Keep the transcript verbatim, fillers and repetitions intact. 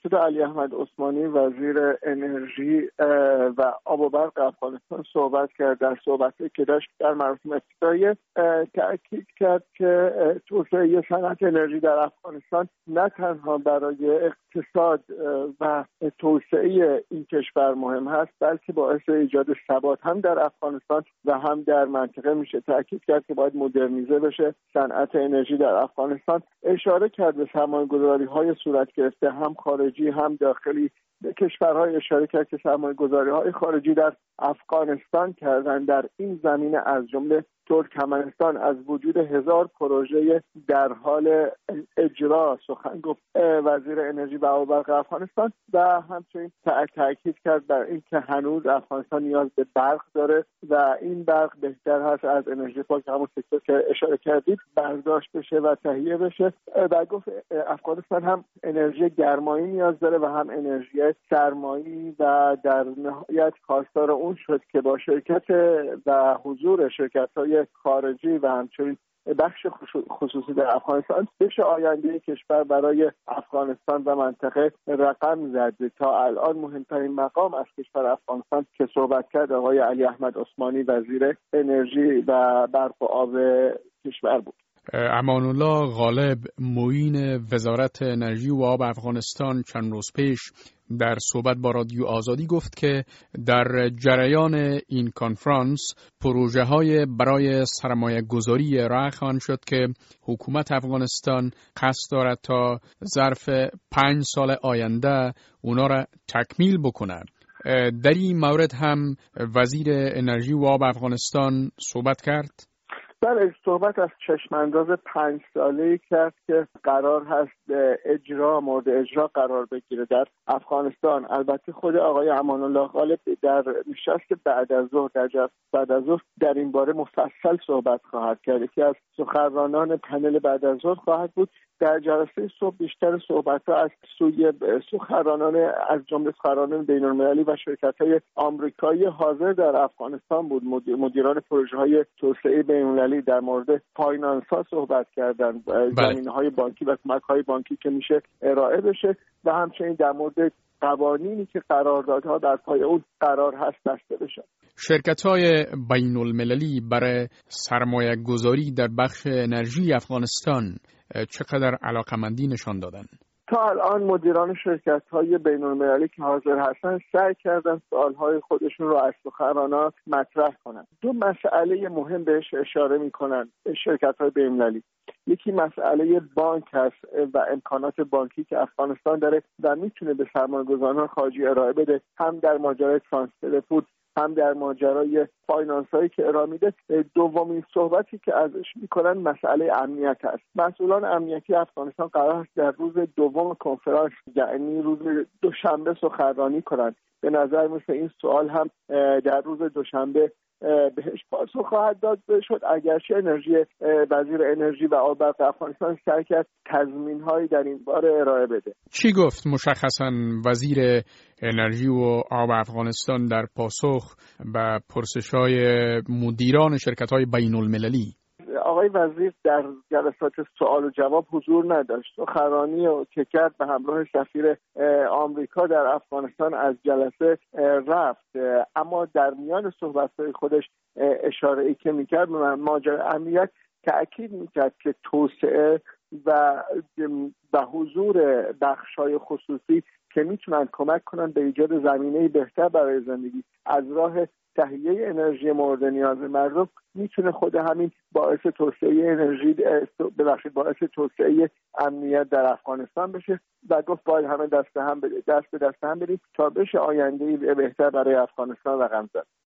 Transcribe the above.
توسط علی احمد عثمانی وزیر انرژی و آب و برق افغانستان صحبت کرد. در صحبتی که داشت در مراسم افتتاحیه تأکید کرد که توسعه صنعت انرژی در افغانستان نه تنها برای اقتصاد و توسعه این کشور مهم هست، بلکه باعث ایجاد ثبات هم در افغانستان و هم در منطقه میشه. تأکید کرد که باید مدرنیزه بشه صنعت انرژی در افغانستان. اشاره کرد به سرمایه‌گذاری‌های صورت گرفته هم خارجی هم داخلی کشورهای. اشاره کرد که سرمایه‌گذاری‌های خارجی در افغانستان کردن. در این زمینه از جمله ترکمنستان از وجود هزار پروژه در حال اجرا سخن گفت وزیر انرژی و آب و برق افغانستان و همچنین تاکید کرد بر اینکه هنوز افغانستان نیاز به برق داره و این برق بهتر هست از انرژی پاک، همون سکتور که اشاره کردید، برداشت بشه و تهیه بشه. و گفت افغانستان هم انرژی گرمایی نیاز داره و هم انرژی سرمایی و در نهایت خواستار اون شد که با شرکت و حضور شرکت‌های خارجی و همچنین بخش خصوصی در افغانستان بشه آینده کشور برای افغانستان و منطقه رقم زد. تا الان مهمترین مقام از کشور افغانستان که صحبت کرد آقای علی احمد عثمانی وزیر انرژی و برق و آب کشور بود. امان الله غالب معین وزارت انرژی و آب افغانستان چند روز پیش در صحبت با رادیو آزادی گفت که در جریان این کنفرانس پروژه های برای سرمایه گذاری ارائه خواهند شد که حکومت افغانستان قصد دارد تا ظرف پنج سال آینده اونا را تکمیل بکند. در این مورد هم وزیر انرژی و آب افغانستان صحبت کرد. بله، صحبت از چشمانداز پنج ساله‌ای کرد که قرار هست اجرا مورد اجرا قرار بگیره در افغانستان. البته خود آقای امان الله غالب در نشست بعد از ظهر در جلسه بعد از ظهر در این باره مفصل صحبت خواهد کرد که از سخنرانان پنل بعد از ظهر خواهد بود. در جلسه صبح بیشتر صحبت‌ها از سوی سخنرانان از جمله سخنرانان بین‌المللی و شرکت‌های آمریکایی حاضر در افغانستان بود. مدیران پروژه‌های توسعه بین‌المللی در مورد فاینانس‌ها صحبت کردند، زمینه‌های بانکی و کمک‌های بانکی که میشه ارائه بشه و همچنین در مورد قوانینی که قراردادها در پای اون قرار هست بسته بشن. شرکت‌های بین‌المللی برای سرمایه گذاری در بخش انرژی افغانستان چقدر علاقمندی نشان دادن؟ تا الان مدیران شرکت‌های بین‌المللی که حاضر هستن سعی کردن سوال‌های خودشون رو از سخنرانان مطرح کنن. دو مسئله مهم بهش اشاره می‌کنن شرکت‌های بین‌المللی. یکی مسئله بانک هست و امکانات بانکی که افغانستان داره و میتونه به سرمایه‌گذاران خارجی ارائه بده، هم در ماجرای ترانسفر پول هم در ماجرای فاینانس هایی که ارائه میده. دومین صحبتی که ازش میکنن مسئله امنیت است. مسئولان امنیتی افغانستان قرار است در روز دوم کنفرانس یعنی روز دوشنبه سخنرانی کنند. به نظر میسه این سوال هم در روز دوشنبه بهش پاسخ خواهد داد شد، اگرچه انرژی وزیر انرژی و آب و برق افغانستان سعی کرد تضمین‌هایی در این باره ارائه بده. چی گفت مشخصاً وزیر انرژی و آب افغانستان در پاسخ به پرسش‌های مدیران شرکت‌های بین‌المللی؟ آقای وزیر در جلسات سوال و جواب حضور نداشت. سخنرانی و که کرد به همراه سفیر آمریکا در افغانستان از جلسه رفت، اما در میان صحبت‌های خودش اشاره‌ای که می‌کرد به ماجرای امنیت تأکید می‌کرد که توسعه و و حضور بخش‌های خصوصی که میتونن کمک کنن به ایجاد زمینه‌ای بهتر برای زندگی از راه تهیه انرژی مورد نیاز مردم میتونه خود همین باعث توسعه انرژی ببخشید باعث توسعه امنیت در افغانستان بشه و گفت باید همه دست هم دست به دست هم بریم تا بشه آینده‌ای بهتر برای افغانستان رقم زد.